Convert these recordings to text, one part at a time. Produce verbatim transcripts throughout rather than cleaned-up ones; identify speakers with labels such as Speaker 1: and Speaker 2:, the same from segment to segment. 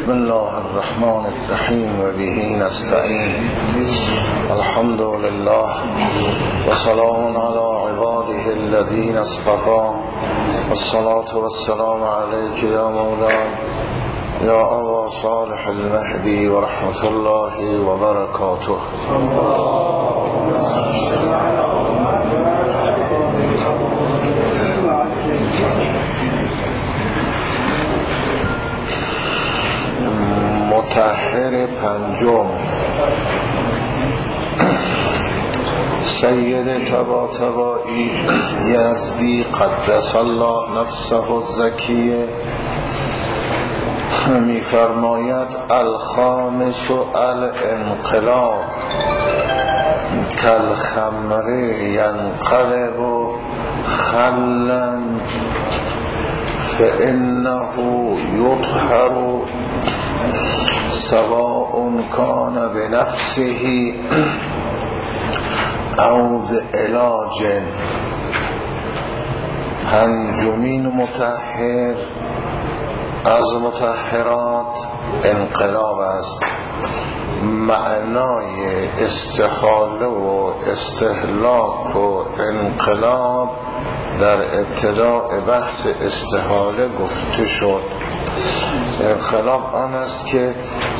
Speaker 1: بسم الله الرحمن الرحیم و به نستعین. الحمد لله و سلام علی عباده الذین اصطفى والصلاة والسلام علیک یا مولاي یا ابا صالح المهدی و رحمت الله و برکاته. مطهر پنجم، سید طباطبایی یزدی قدس الله نفسه الزکیه می فرماید الخامس الانقلاب کالخمر ینقلب خلا فانه یطهر سواء کان بنفسه او بعلاج. پنجمین مطهر از مطهرات انقلاب است. معنای استحاله و استهلاک و انقلاب در ابتداء بحث استحاله گفته شد. انقلاب آن است که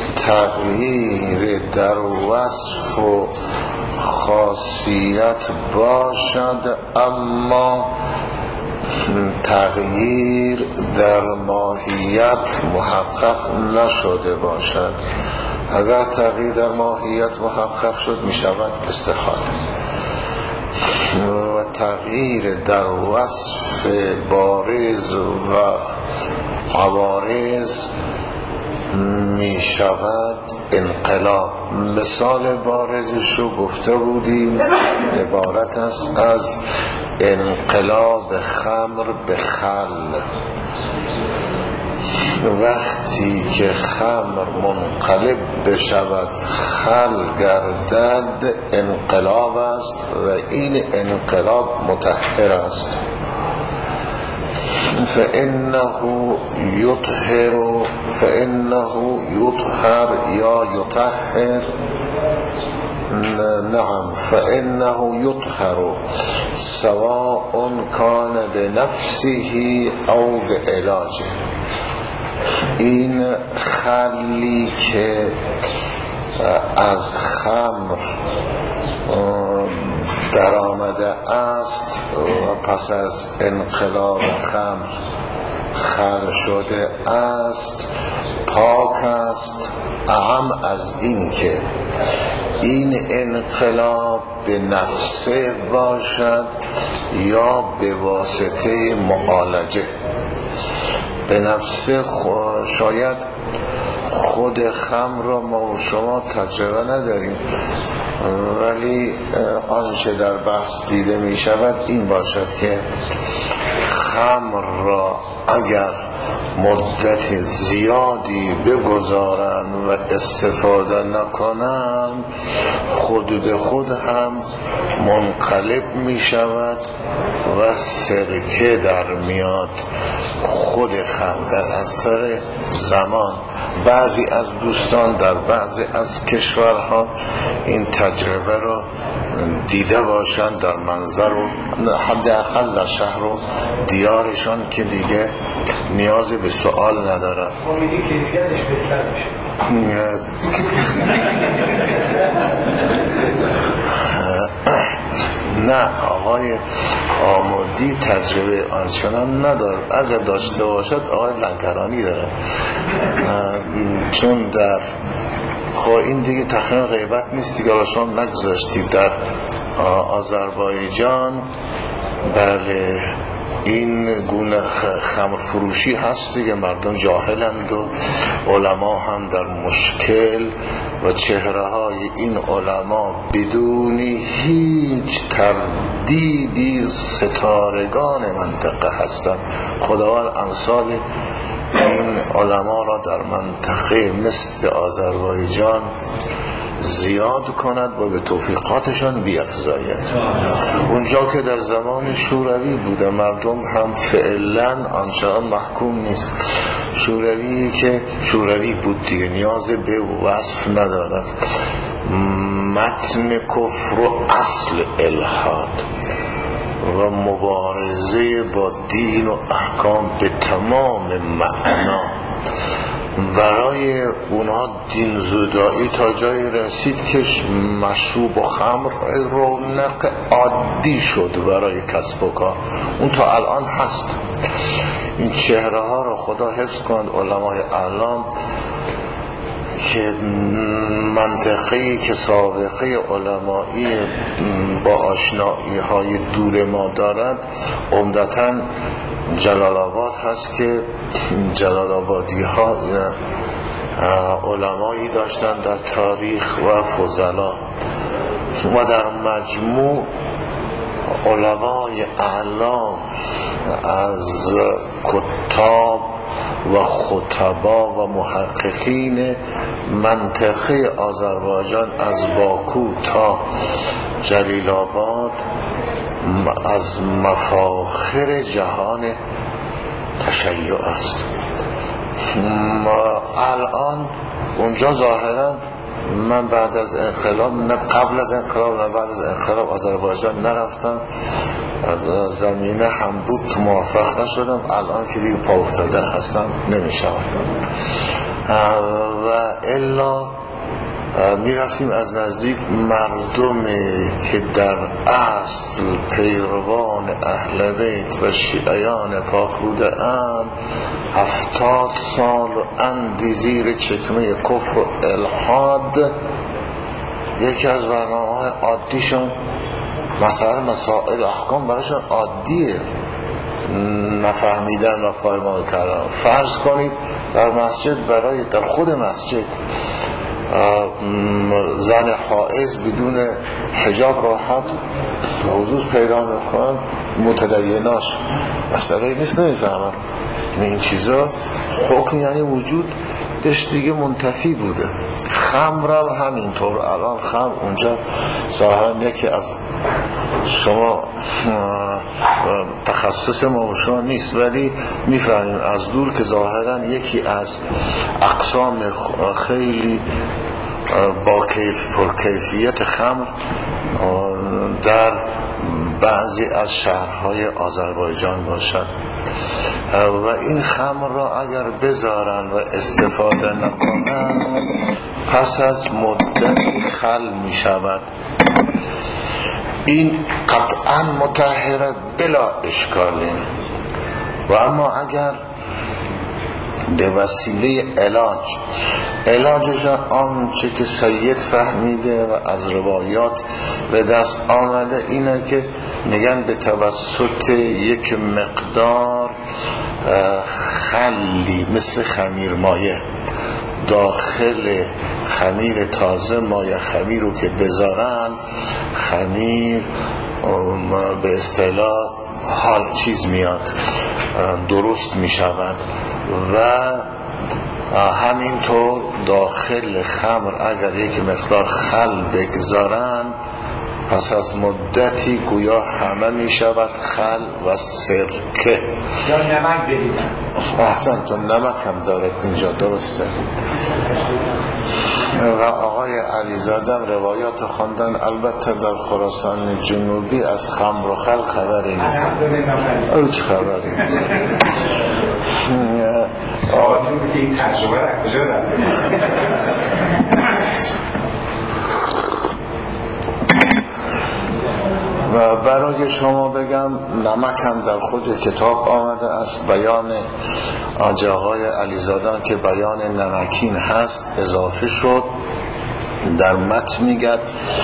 Speaker 1: تغییر در وصف و خاصیت باشد اما تغییر در ماهیت محقق نشده باشد. اگر تغییر در ماهیت محقق شد می شود استحاله و تغییر در وصف بارز و عوارض می شود انقلاب. مثال بارزش رو گفته بودیم، عبارت است از انقلاب خمر به خل. وقتی که خمر منقلب بشود خل گردد انقلاب است و این انقلاب مطهر است. فإنه يطهر فإنه يطهر یا يطهر نعم فإنه يطهر سواء كان بنفسه او بعلاجه. این خلی که از خمر در آمده است و پس از انقلاب خمر خل شده است پاک است، اهم از این که این انقلاب به نفسه باشد یا به واسطه معالجه. به نفسه شاید خود خمر را ما و شما تجربه نداریم، ولی آنچه در بحث دیده می شود این باشد که خمر را اگر مدت زیادی بگذارن و استفاده نکنن خود به خود هم منقلب می شود و سرکه در میاد. خود خمر در اثر زمان، بعضی از دوستان در بعضی از کشورها این تجربه رو دیده باشند در منظر و حداقل در شهر و دیارشان که دیگه نیازی به سوال ندارن. امیدی کیفیتش بهتر میشه. نه، آقای آمودی تجربه آنچنان ندارد. اگر داشته باشد آقای لنکرانی داره، چون در خب این دیگه تقریبا غیبت نیست دیگه. شما نگذاشتید در آذربایجان بله این گونه خمر فروشی هست دیگه، مردم جاهلند و علما هم در مشکل و چهره های این علما بدون هیچ تردیدی ستارگان منطقه هستند. خداوند امثال این علما را در منطقه مثل آذربایجان زیاد کند و به توفیقاتشان بیفزاید. اونجا که در زمان شوروی بوده مردم هم فعلا آنچنان محکوم نیست. شوروی که شوروی بود دیگه، نیاز به وصف ندارد. متن کفر و اصل الحاد و مبارزه با دین و احکام به تمام معنا، برای اونها دین زدایی تا جایی رسید که مشروب و خمر رونق عادی شد برای کسب و کار. اون تا الان هست. این چهره ها رو خدا حفظ کند علمای اعلام که منطقه‌ای که سابقه علمایی با آشنایی های دور ما دارد عمدتاً جلال آباد هست که جلال آبادی ها علمایی داشتن در تاریخ و فضلا و در مجموع علمای اعلام از کتاب و خطبا و محققین منطقه آذربایجان از باکو تا جلیل آباد از مفاخر جهان تشیع است. الان اونجا ظاهرا من بعد از انقلاب، نه قبل از انقلاب نه بعد از انقلاب آذربایجان نرفتم، از زمینه هم بود موفق نشدم. الان که دیگه پا افتاده هستم نمیشم و الا می رفتیم از نزدیک مردمی که در اصل پیروان اهل بیت و شیعیان پاک بوده اند هفتاد سال اندی زیر چکمه کفر و الحاد. یکی از برنامه های عادیشون مسائل مسائل احکام برایشون عادیه، نفهمیدن و پایمال کردن. فرض کنید در مسجد، برای در خود مسجد زن حائض بدون حجاب راحت حضور پیدا میکنن، متدیناش مسئله نیست، نمیفهمن این چیزا. حکم یعنی وجود دش دیگه منتفی بوده. خمرم همینطور. الان خمر اونجا ظاهرا یکی از شما تخصص ما و شما نیست، ولی میفهمیم از دور که ظاهرا یکی از اقسام خیلی با کیف پرکیفیت خمر در بعضی از شهرهای آذربایجان باشد و این خمر را اگر بذارن و استفاده نکنن پس از مدتی خل می شود. این قطعا مطهر بلا اشکالی. و اما اگر به وسیله علاج، علاجش آنچه که سید فهمیده و از روایات به دست آمده اینه که میگن به توسط یک مقدار خلی مثل خمیر مایه داخل خمیر تازه، مایه خمیر رو که بذارن خمیر به اصطلاح حال چیز میاد، درست میشود. و همینطور داخل خمر اگر یک مقدار خل بگذارن پس از مدتی گویا همه می شود خل و سرکه
Speaker 2: یا نمک بریدن.
Speaker 1: احسن، تو نمک هم داره اینجا، درسته. و آقای علیزاده روایات خواندن، البته در خراسان جنوبی از خمر و خل خبری نیست. او چه خبری نیست.
Speaker 2: سوالتون که این تجربه را کجا دست
Speaker 1: و برای شما بگم نمک هم در خود کتاب آمده است. بیان آقای علیزاده که بیان نمکین هست اضافه شد. در متن میگد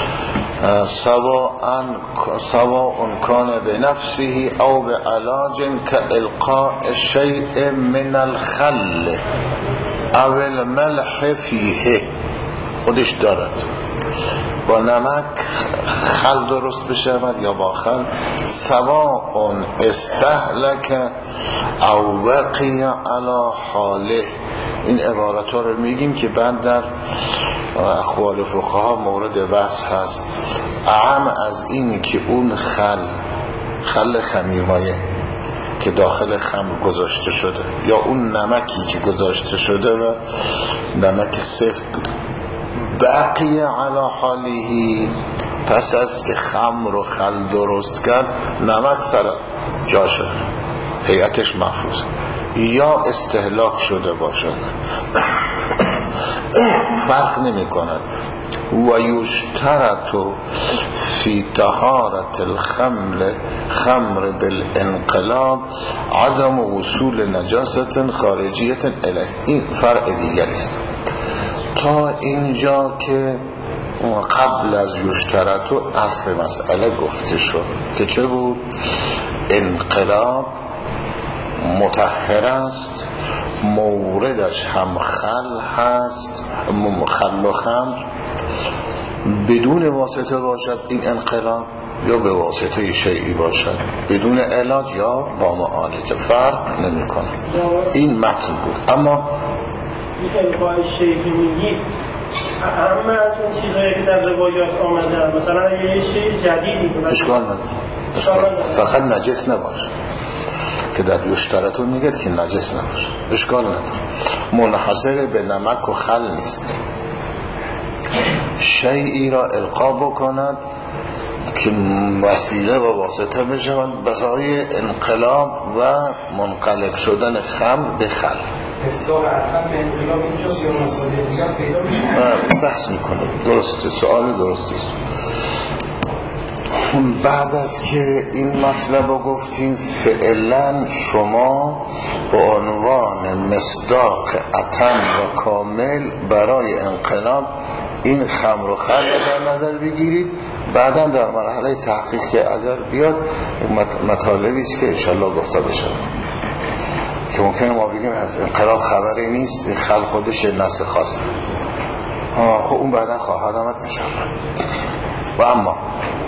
Speaker 1: سواء کان بنفسه او بعلاج كالقاء شیء من الخل او الملح فیه. خودش دارد با نمک خل درست بشود یا با خل. سواء استهلك او وقی علی حاله. این عبارت ها رو میگیم که بعد در اقوال فقها مورد بحث هست. اهم از این که اون خل خل خمیرمایه که داخل خمر گذاشته شده یا اون نمکی که گذاشته شده و نمک سفت بوده. بقی علی حالیه، پس از که خمر و خل درست کرد نمک سر جاشه، هیئتش محفوظ، یا استهلاک شده باشد فرق نمی کند. و یشترط فی طهارت الخمر خمر بالانقلاب عدم وصول نجاست خارجیت الیه. این فرق دیگری است. تا اینجا که قبل از یشترط اصل مسئله گفته شد که چه بود؟ انقلاب مطهر است، موردش هم خل هست، خل و خمر، بدون واسطه باشد این انقلاب یا به واسطه شیعی باشد، بدون علاج یا با معالجه، فرق نمی کنه. این متن بود. اما
Speaker 3: این انقای شیعی که میگید همه از اون چیزهایی که در روایات آمده، مثلا یه شیعی جدیدی
Speaker 1: اشکال نداره، فقط نجس نباشه که در یشترطون میگه که نجس نباشه، اشکال نداره، منحصر به نمک و خل نیست. شیعی را القا بکند که وسیله و واسطه بشوند برای انقلاب و منقلب شدن خمر به خل.
Speaker 4: اصلاح اصلا به انقلاب اینجاست یا مسئله دیگر پیدا میشه؟
Speaker 1: بحث میکنم. درسته، سوال درستی است. بعد از که این مطلب رو گفتیم، فعلا شما به عنوان مصداق اتم و کامل برای انقلاب این خمر و خل در نظر بگیرید. بعدا در مرحله تحقیق که اگر بیاد مطالبی است که انشالله گفته بشه که ممکنه ما بگیم از انقلاب خبری نیست، این خل خودش نص خاصه، خب اون بعدا خواهد آمد انشالله. و اما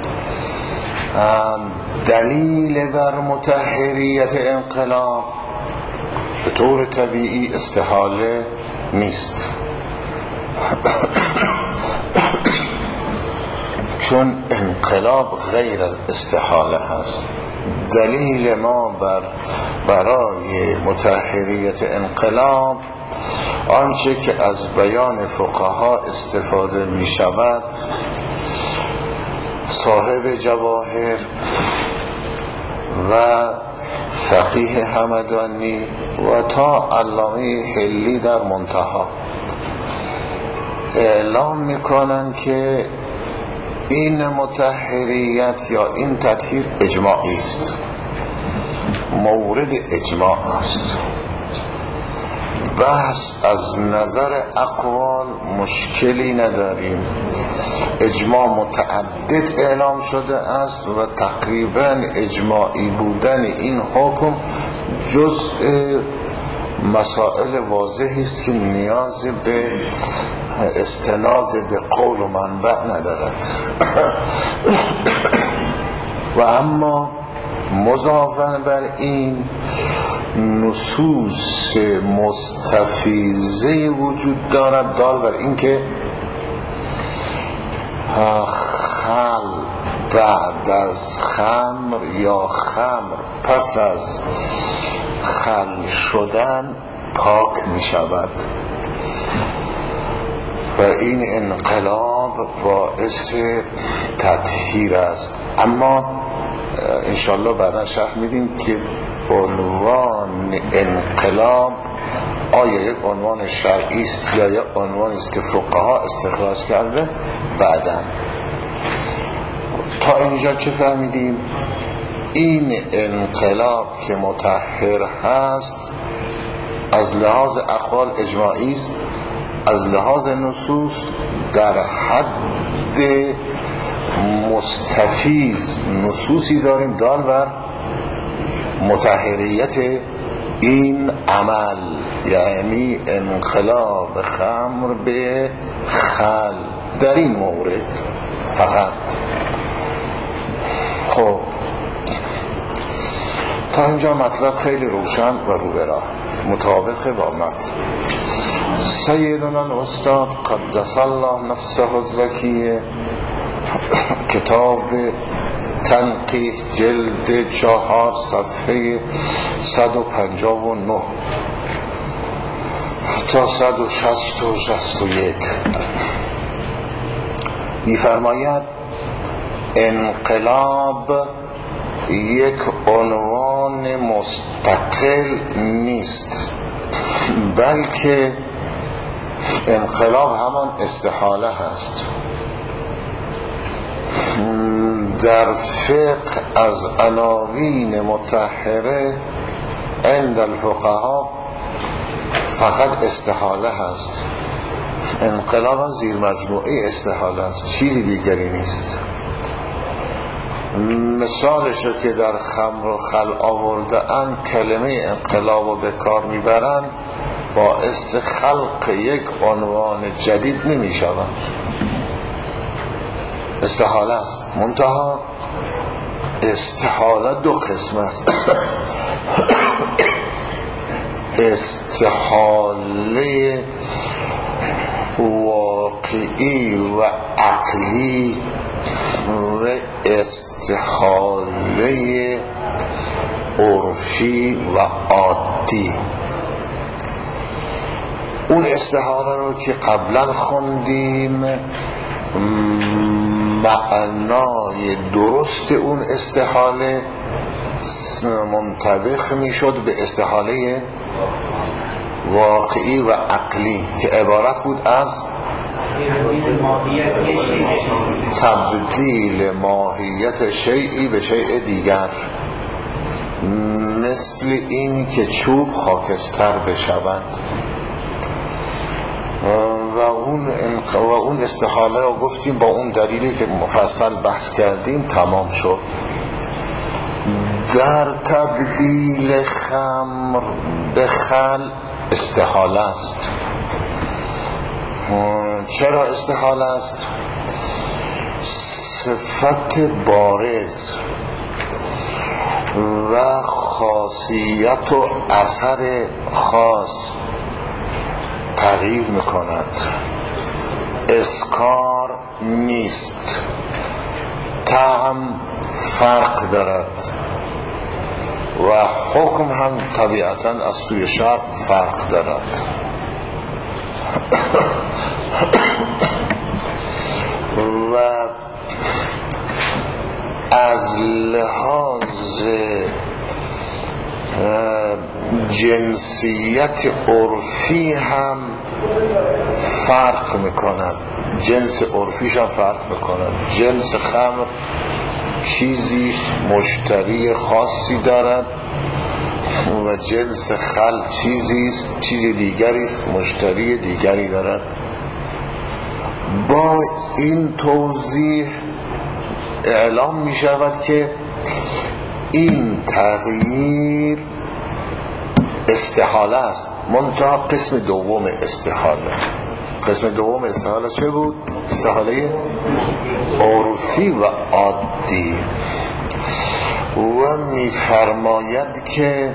Speaker 1: دلیل بر مطهریت انقلاب به طور طبیعی استحاله نیست چون انقلاب غیر از استحاله هست. دلیل ما بر برای مطهریت انقلاب آنچه که از بیان فقها استفاده می شود، صاحب جواهر و فقیه همدانی و تا علامه حلی در منتها اعلام میکنن که این مطهریت یا این تطهیر اجماعی است، مورد اجماع است. بحث از نظر اقوال مشکلی نداریم، اجماع متعدد اعلام شده است و تقریبا اجماعی بودن این حکم جزء مسائل واضحی است که نیاز به استناد به قول و منبع ندارد. و اما مضافاً بر این نصوص مستفیضه وجود دارد دال بر این که خل بعد از خمر یا خمر پس از خل شدن پاک می شود و این انقلاب باعث تطهیر است. اما انشالله بعدا شرح میدیم که عنوان انقلاب آیا یک عنوان شرعی است یا یک عنوانی است که فقها استخراج کرده بعدا. تا اینجا چه فهمیدیم؟ این انقلاب که مطهر هست از لحاظ اقوال اجماعی است، از لحاظ نصوص در حد مستفیض نصوصی داریم دال بر مطهریت این عمل، یعنی انقلاب خمر به خل در این مورد فقط. خب تا اینجا مطلب خیلی روشن و رو به راه مطابق با متن. سیدنا الاستاد قدس الله نفسه الزکیه کتاب تنقیح جلد چهار صفحه صد و پنجاه و نه تا صد و شصت و شصت و یک می‌فرماید انقلاب یک عنوان مستقل نیست، بلکه انقلاب همان استحاله هست. در فقه از عناوین مطهره عند الفقها فقط استحاله هست. انقلاب هم زیر مجموعه استحاله است، چیزی دیگری نیست. مثالش رو که در خمر و خل آورده ان کلمه انقلاب رو به کار میبرن، باعث خلق یک عنوان جدید نمی شود. استحاله است. منتها استحاله دو قسم است. استحاله واقعی و عقلی و استحاله عرفی و عادی. اون استحاله رو که قبلا خوندیم، معنای درست اون استحاله منطبق میشد به استحاله واقعی و عقلی که عبارت بود از تبدیل ماهیت شیئی به شیء دیگر، مثل این که چوب خاکستر بشود. و اون و اون استحاله رو گفتیم با اون دلیلی که مفصل بحث کردیم تمام شد. در تبدیل خمر به خل استحاله است. چرا استحاله است؟ صفت بارز و خاصیت و اثر خاص تغییر میکند. اسکار نیست، طعم فرق دارد و حکم هم طبیعتاً از سوی شرع فرق دارد. و از لحاظ جنسیت عرفی هم فرق میکنند. جنس عرفیش هم فرق میکنند. جنس خمر چیزیش مشتری خاصی دارد و جنس خل چیزیست چیز دیگریست مشتری دیگری دارد. با این توضیح اعلام می شود که این تغییر استحاله است، منتها قسم دوم استحاله. قسم دوم استحاله چه بود؟ استحاله عرفی و عادی. و می فرماید که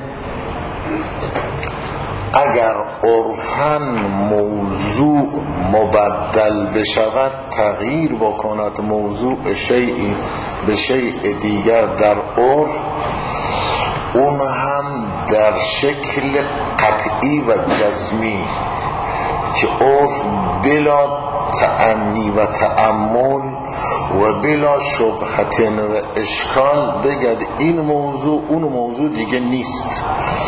Speaker 1: اگر عرفاً موضوع مبدل بشود، تغییر بکند موضوع شیئی به شیء دیگر در عرف، اون هم در شکل قطعی و جزمی که عرف بلا تأنی و تأمل و بلا شبهت و اشکال بگد این موضوع اون موضوع دیگه نیست.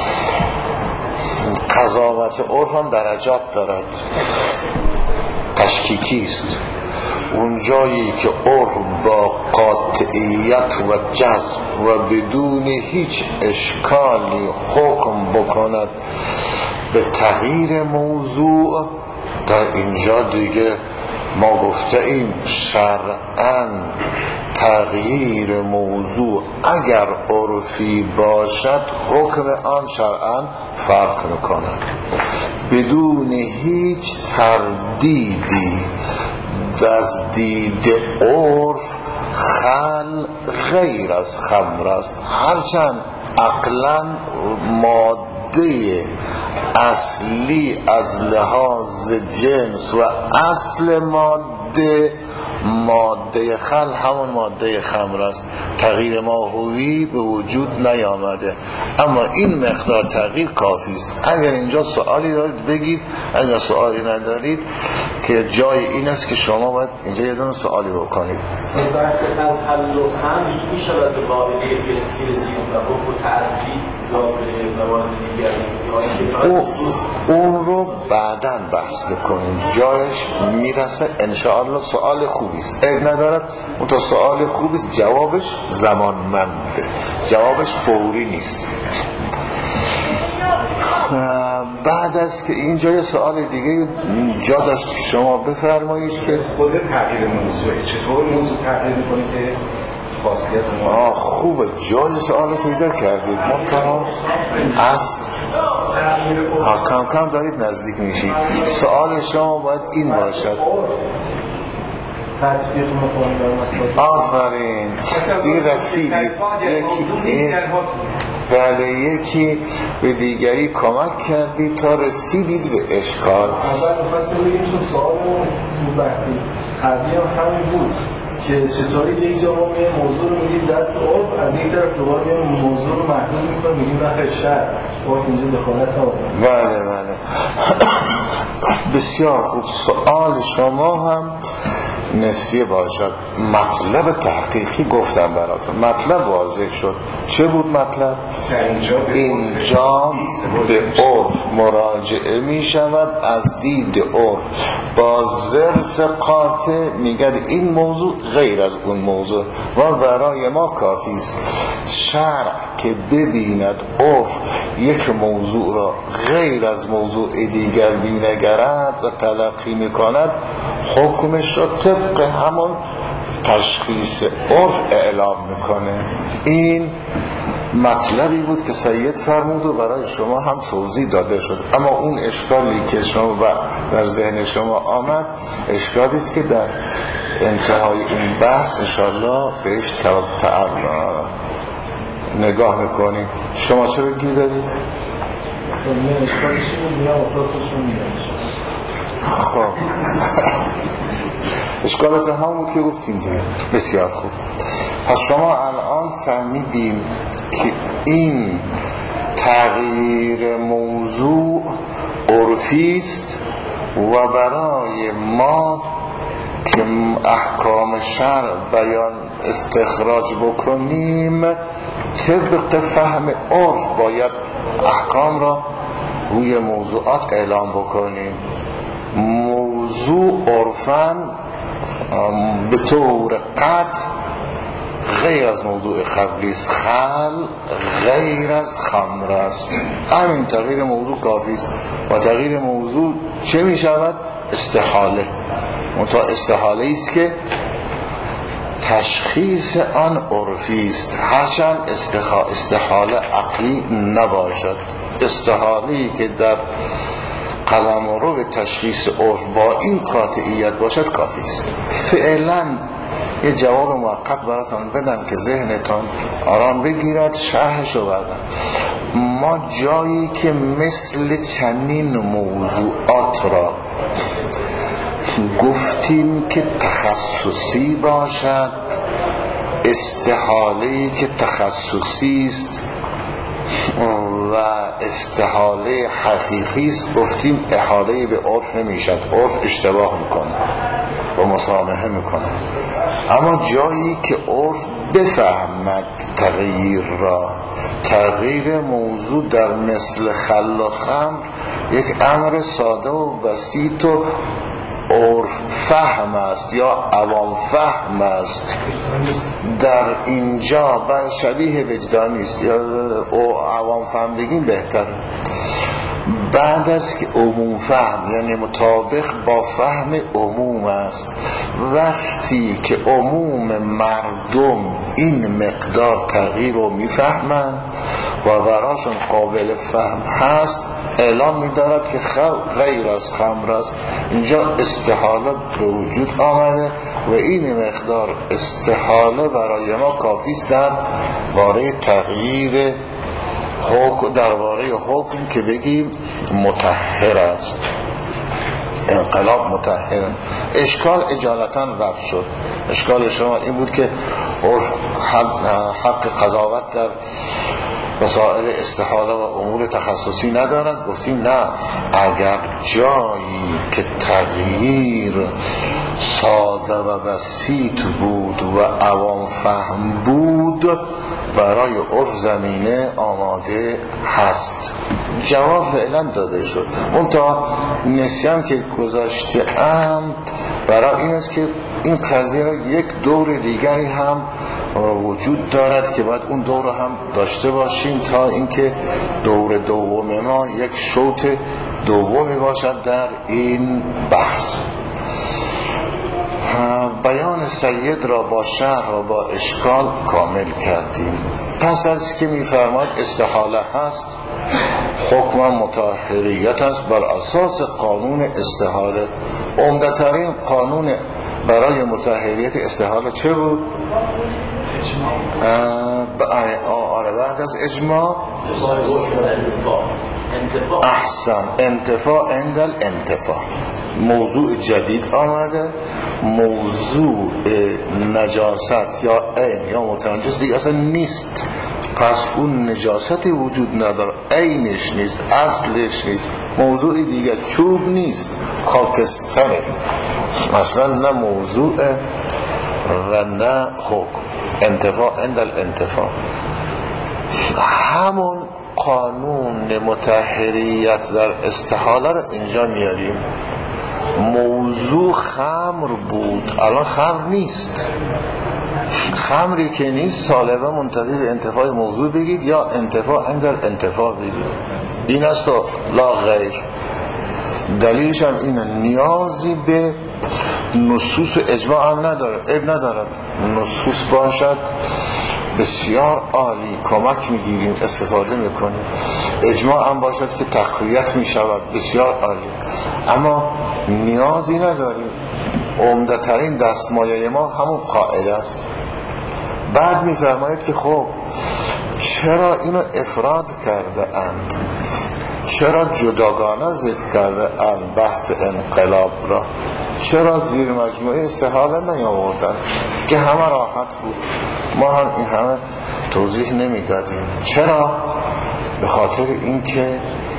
Speaker 1: قضاوت عرف هم درجات دارد، تشکیکی است. اون جایی که عرف با قاطعیت و جزم و بدون هیچ اشکالی حکم بکند به تغییر موضوع، در اینجا دیگه ما گفته ایم شرعاً تغییر موضوع اگر عرفی باشد حکم آن شرعاً فرق میکند بدون هیچ تردیدی. از دید عرف خل غیر از خمر است، هرچند عقلاً ماده اصلی از لحاظ جنس و اصل ماده، ماده خل همون ماده خمر است، تغییر ماهوی به وجود نیامده، اما این مقدار تغییر کافی است. اگر اینجا سوالی دارید بگید، اگر سوالی ندارید که جای این است که شما باید اینجا یه دونه سوالی بکنید.
Speaker 5: بحث از حل و خمر می شود به قاعده فیزیک و حکم تعریفی یا به موارد دیگری
Speaker 1: اون رو بعداً بحث بکنیم، جایش میرسه انشاءالله. سوال خوبی است، عیب ندارد، اون تا سوال خوبی است، جوابش زمانمنده، جوابش فوری نیست. بعد از که اینجا یه سوال دیگه جا داشت که شما بفرمایید که
Speaker 2: خود تغییر موضوع چطور موضوع تغییر می‌کنه که خاصیت ما
Speaker 1: آه خوبه، جای سوال پیدا کردید. منتها اصل ها کم کم دارید نزدیک میشید. سوال شما باید این باشد.
Speaker 4: تطبیق می‌کنید.
Speaker 1: آفرین، دیگه رسیدید. یکی بله یکی به دیگری کمک کردید تا رسیدید به اشکال.
Speaker 4: اول می‌خواستم بگیم تو سوال تو بحثی قبلی هم همین بود که چطوری یک جا ما میه موضوع رو میگیم دست عرف، از این طرف دوباره میه موضوع رو محدود میکنیم میگیم بخیر شرع باید اینجا دخالت نباید.
Speaker 1: بله بله بسیار خوب. سوال شما هم نسیه باشد. مطلب تحقیقی گفتم براتون، مطلب واضح شد. چه بود مطلب؟ اینجا به عرف مراجعه می شود، از دید عرف با ضرس قاطع میگه این موضوع غیر از اون موضوع و برای ما کافی است. شرع که ببیند عرف یک موضوع را غیر از موضوع دیگر بینگرد و تلقی میکند، حکمش را طبق همون تشخیص عرف اعلام میکنه. این مطلبی بود که سید فرمود و برای شما هم توضیح داده شد. اما اون اشکالی که شما در ذهن شما آمد اشکالی است که در انتهای این بحث انشاءالله بهش تعرض نگاه میکنیم. شما چه بگی دارید؟
Speaker 4: من اشکالش بود میام اصلا خودشون میرم.
Speaker 1: خب اشکالات همون که گفتیم دیگه. بسیار خوب. پس شما الان فهمیدیم که این تغییر موضوع عرفی است و برای ما که احکام شرع بیان استخراج بکنیم طبق فهم عرف باید احکام را روی موضوعات اعلام بکنیم. موضوع عرفاً به طور قطع غیر از موضوع قبلی است، خل غیر از خمر است. همین تغییر موضوع کافی است و تغییر موضوع چه می شود؟ استحاله. منتها استحاله است که تشخیص آن عرفی است، هرچند استحاله عقلی نباشد. استحاله‌ای که در قلم رو به تشخیص عرف با این قاطعیت باشد کافی است. فعلا یه جواب موقت براتون بدم که ذهنتون آرام بگیرد، شرحشو بدم. ما جایی که مثل چنین موضوعات را گفتیم که تخصصی باشد، استحاله‌ای که تخصصی است و استحاله حقیقی است، گفتیم احاله به عرف نمیشد، عرف اشتباه میکنه و مسامحه میکنه. اما جایی که عرف بفهمد تغییر را، تغییر موضوع در مثل خل و خمر یک امر ساده و بسیط و عرف فهم است یا عوام فهم است، در اینجا بر شبیه وجدانی است یا عوام فهم بگیم بهتر. بعد از که عموم فهم یعنی مطابق با فهم عموم است، وقتی که عموم مردم این مقدار تغییر رو میفهمند و براشون قابل فهم هست، اعلام می‌دارد که خمر غیر از خمر است. اینجا استحاله به وجود آمده و این مقدار استحاله برای ما کافی است در باره تغییر حکم درباره حکم که بگیم مطهر است، انقلاب مطهر. اشکال اجالتا رفع شد. اشکال شما این بود که حق, حق قضاوت در مسائل استحاله و امور تخصصی ندارد. گفتیم نه، اگر جایی که تغییر ساده و بسیط بود و عوام فهم بود برای عرف زمینه آماده هست. جواب فعلا داده شد. اون تا نسیم که گذاشته ام برای این است که این قضیه را یک دور دیگری هم وجود دارد که باید اون دور هم داشته باشیم تا اینکه دور دوم ما یک شوط دومی باشد در این بحث. بیان سید را با شرح و با اشکال کامل کردیم. پس از که می‌فرماید استحاله هست، حکم مطهریت است بر اساس قانون استحاله. عمده‌ترین قانون برای مطهریت استحاله چه بود؟ آره بعد از اجماع احسن انتفاع عند الانتفاع. موضوع جدید آمده، موضوع نجاست یا عین یا متنجس دیگه اصلا نیست. پس اون نجاستی وجود نداره، عینش نیست، اصلش نیست، موضوع دیگه، چوب نیست، خاکستره مثلا، نه موضوع و نه حکم. انتفاع عند الانتفاع. همون قانون مطهریت در استحاله رو اینجا میاریم. موضوع خمر بود، الان خمر نیست. خمری که نیست سالبه منتفی به انتفاع موضوع بگید یا انتفاع عند الانتفاع بگید. این است و لا غیر. دلیلش هم اینه، نیازی به نصوص اجماع هم نداره، اب ندارد نصوص باشد بسیار عالی، کمک میگیریم، استفاده میکنیم. اجماع هم باشد که تقویت میشود، بسیار عالی. اما نیازی نداریم. عمده ترین دستمایه ما همون قاعده است. بعد میفرماید که خب چرا اینو افراد کرده اند، چرا جداگانه ذکر کرده اند بحث انقلاب را، چرا زیر مجموعه استحاله نیاوردن که همه راحت بود. ما هم این همه توضیح نمیدادیم. چرا؟ به خاطر اینکه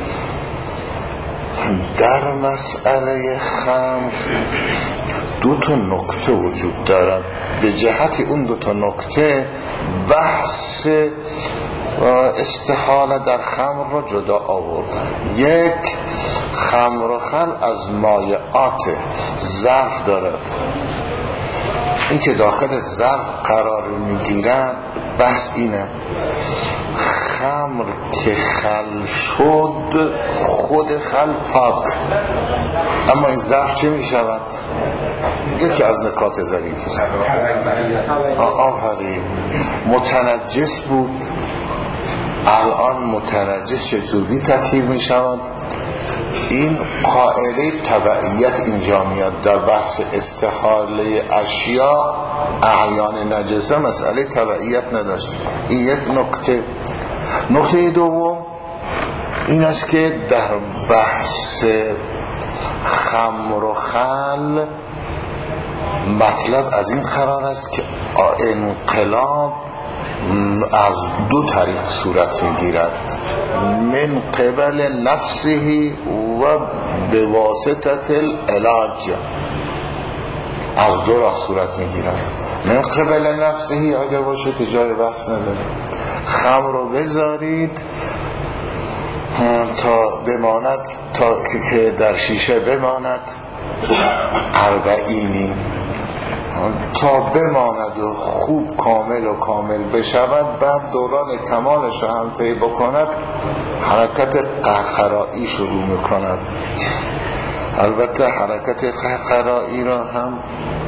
Speaker 1: در مسئله خمر دو تا نکته وجود دارد. به جهت اون دو تا نکته بحث استحاله در خمر را جدا آوردن. یک، خمر و خل از مایعات ظرف دارد. این که داخل ظرف قرار میگیرن بحث اینه. خمر که خل شد خود خل پاک، اما این ظرف چه می شود؟ یکی از نکات ظریف است. آفرین. متنجس بود، الان متنجس چطوری تطهیر می شود؟ این قاعده تبعیت اینجا میاد. در بحث استحاله اشیاء اعیان نجسه مسئله تبعیت نداشت. این یک نکته. نکته دوم این است که در بحث خمر و خل مطلب از این قرار است که انقلاب از دو طریق صورت میگیرد، من قبل نفسه و به واسطه العلاج. از دو راه صورت میگیرد. من قبل نفسه اگر باشه که جای بحث نداره، خمر رو بذارید تا بماند، تا که در شیشه بماند اربعینی، تا بماند و خوب کامل و کامل بشود، بعد دوران کمالش رو هم طی بکند، حرکت قهقرایی شروع میکند. البته حرکت قهقرایی را هم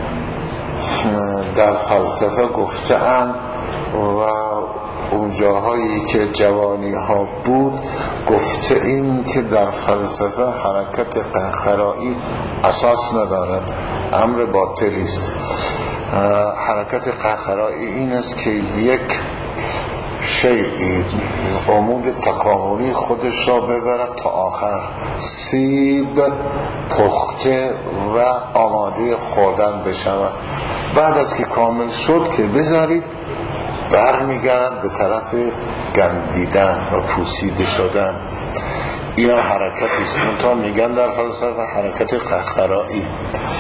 Speaker 1: در فلسفه گفته اند و اون جاهایی که جوانی ها بود گفته این که در فلسفه حرکت قهقرایی اساس ندارد، امر باطلی است. حرکت قهقرایی این است که یک شیعی عمود تکاملی خودش را ببرد تا آخر، سیب پخته و آماده خوردن بشود. بعد از که کامل شد که بذارید برمیگردد به طرف گندیدن و پوسیده شدن. این حرکتی است تا میگن در فلسفه حرکت قهقرایی.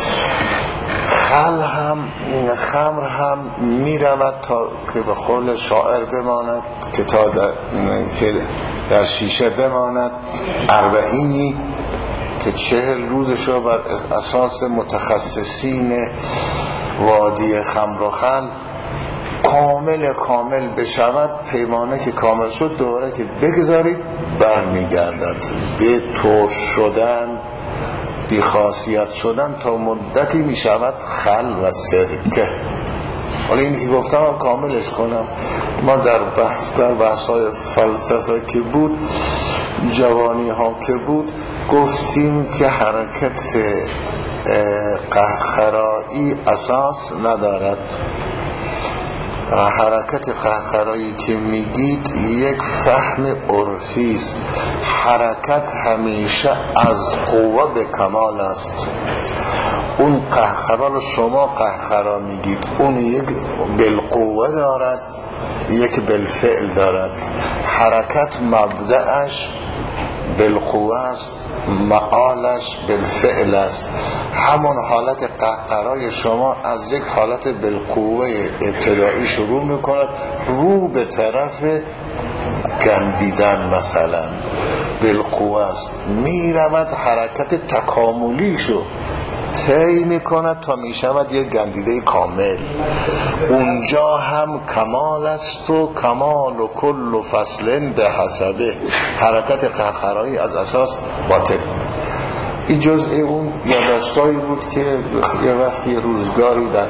Speaker 1: خل هم خمر هم میرود تا که به قول شاعر بماند، که تا در, که در شیشه بماند. اربعینی که چهل روزش رو بر اساس متخصصین وادی خمر و خل کامل کامل بشود، پیمانه که کامل شد دوباره که بگذارید برمیگردد به ترش شدن، بی خاصیت شدن تا مدتی می شود خل و سرکه. حالا این که گفتم کاملش کنم. ما در بحث در بحث‌های فلسفه که بود، جوانی ها که بود، گفتیم که حرکت قهقرایی اساس ندارد. حرکت قهقرایی که میگید یک فهم عرفی است. حرکت همیشه از قوه به کمال است. اون قهقرا رو شما قهقرا میگید، اون یک بالقوه دارد، یک بالفعل دارد. حرکت مبدأش بالقوه است، معالش بالفعل است. همون حالت قهقرای شما از یک حالت بالقوه ابتدایی شروع میکند رو به طرف گندیدن، مثلا بالقوه است، میرود حرکت تکاملیشو طی میکند تا میشود یک گندیده کامل. اونجا هم کمال است و کمال و کل و فصلن به حسبه. حرکت قهقرایی از اساس باطل. این جزء اون یادداشتایی بود که یه وقتی روزگاری در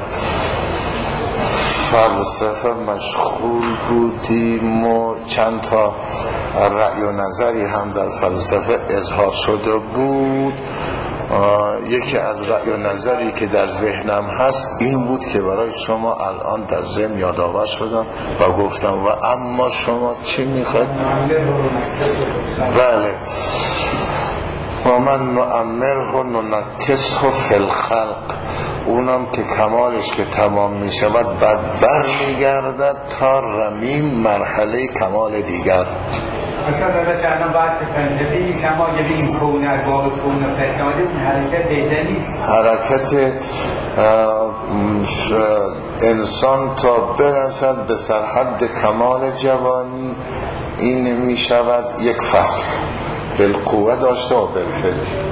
Speaker 1: فلسفه مشغول بودیم و چند تا رأی و نظری هم در فلسفه اظهار شده بود. یکی از رأی و نظری که در ذهنم هست این بود که برای شما الان در ذهن یادآور شدم و گفتم و اما شما چی میخواید؟ بله، و من نعمره و ننکسه فی الخلق. اونم که کمالش که تمام می شود بعد بر می گردد تا رمیم مرحله کمال دیگر.
Speaker 6: مثلا بابت الان بحث فلسفی نیست، اما اگه این کون از باب کون و فساده اون حرکت بهتر نیست.
Speaker 1: حرکت انسان تا برسد به سرحد کمال جوانی این می شود یک فصل بالقوه داشته و بالفعل.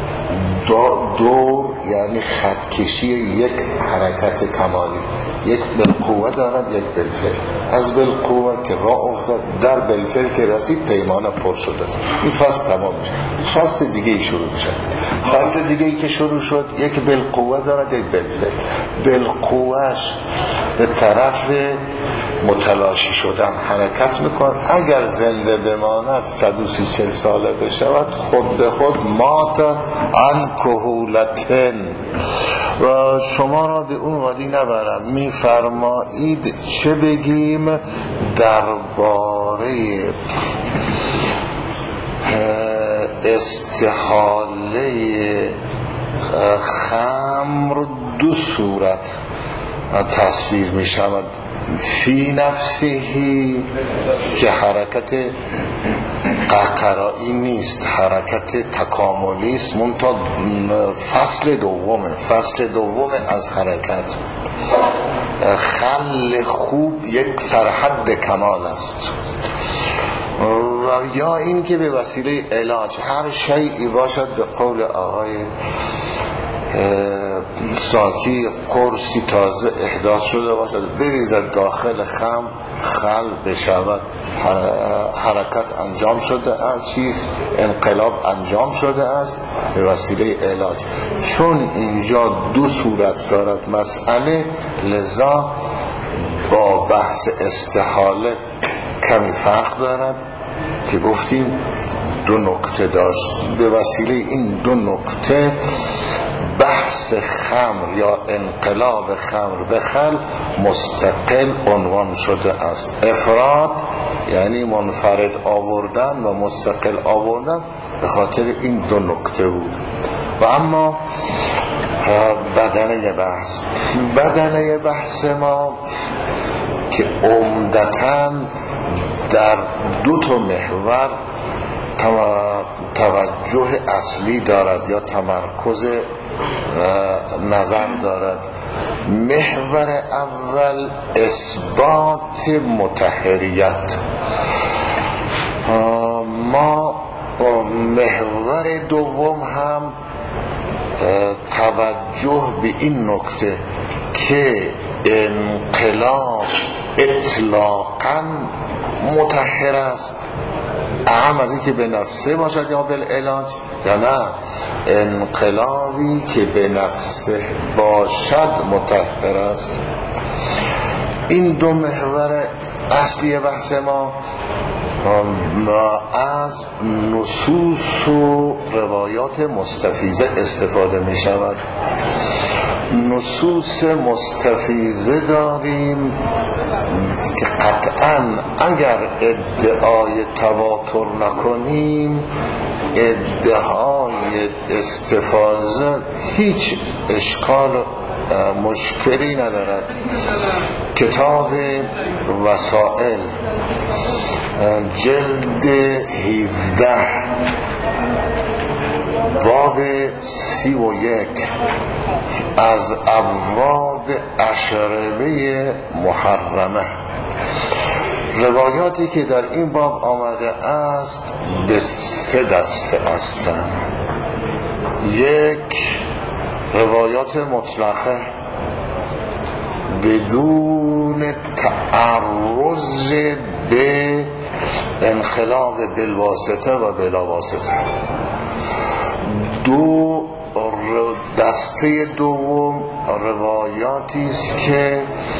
Speaker 1: دور یعنی خطکشی یک حرکت کمالی، یک بالقوه دارد یک بالفعل. از بالقوه که راه افتاد در بالفعل که رسید پیمانه پر شده است. این فصل تمام میشه، فصل دیگه ای شروع میشه. فصل دیگه ای که شروع شد یک بالقوه دارد یک بالفعل. بالقوهش به طرف متلاشی شدن حرکت میکن. اگر زنده بماند صد و سی چل ساله بشود خود به خود مات عن کهولتن و شما را به اون وادی نبرم. میفرمایید چه بگیم درباره استحاله خمر دو صورت تصویر می شود. فی نفسهی که حرکت قهقرایی نیست، حرکت تکاملی است، منتها فصل دومه، فصل دوم از حرکت. خل خوب یک سرحد کمال است. و یا این که به وسیله علاج هر شیئی باشد، به قول آقای ساکی قرصی تازه احداث شده باشد بریزد داخل خم، خل بشود، حرکت انجام شده است، چیز انقلاب انجام شده است به وسیله علاج. چون اینجا دو صورت دارد مسئله، لذا با بحث استحاله کمی فرق دارد که گفتیم دو نکته داشت. به وسیله این دو نکته بحث خمر یا انقلاب خمر به خل مستقل عنوان شده است. افراد یعنی منفرد آوردن و مستقل آوردن به خاطر این دو نکته بود. و اما بدنه بحث بدنه بحث ما که عمدتاً در دو تا محور توجه اصلی دارد یا تمرکز نظر دارد. محور اول اثبات مطهریت. ما محور دوم هم توجه به این نکته که انقلاب اطلاقاً مطهر است، اهم از این که به نفسه باشد یا بالعلاج، یا نه انقلابی که به نفسه باشد مطهر است. این دو محور اصلی بحث ما از نصوص و روایات مستفیضه استفاده می شود. نصوص مستفیضه داریم که قطعاً اگر ادعای تواتر نکنیم، ادعای استفاضه هیچ اشکال مشکلی ندارد. کتاب وسائل جلد هفده باب سی و یک از ابواب اشربه محرمه، روایاتی که در این باب آمده است به سه دسته هستند. یک، روایات مطلقه بدون تعرض به انقلاب بالواسطه و بلا واسطه. دو، دسته دوم روایاتی است که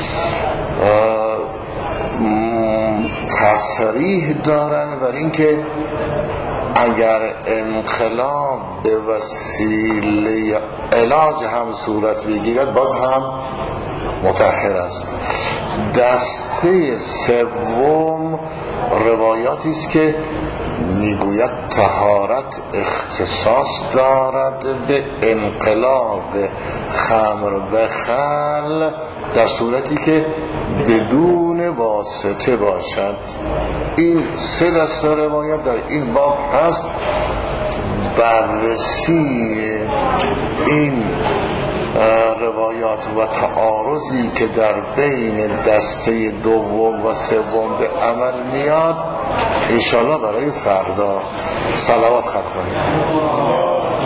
Speaker 1: تصریح دارن بر اینکه اگر انقلاب به وسیله علاج هم صورت بگیرد باز هم مطهر است. دسته سوم روایاتی است که میگوید طهارت اختصاص دارد به انقلاب خمر به خل در صورتی که بدون واسطه باشد. این سه دسته روایت در این باب هست. بررسی این روایات و تعارضی که در بین دسته دوم و سوم به عمل میاد انشاءالله برای فردا صلوات ختم کنیم.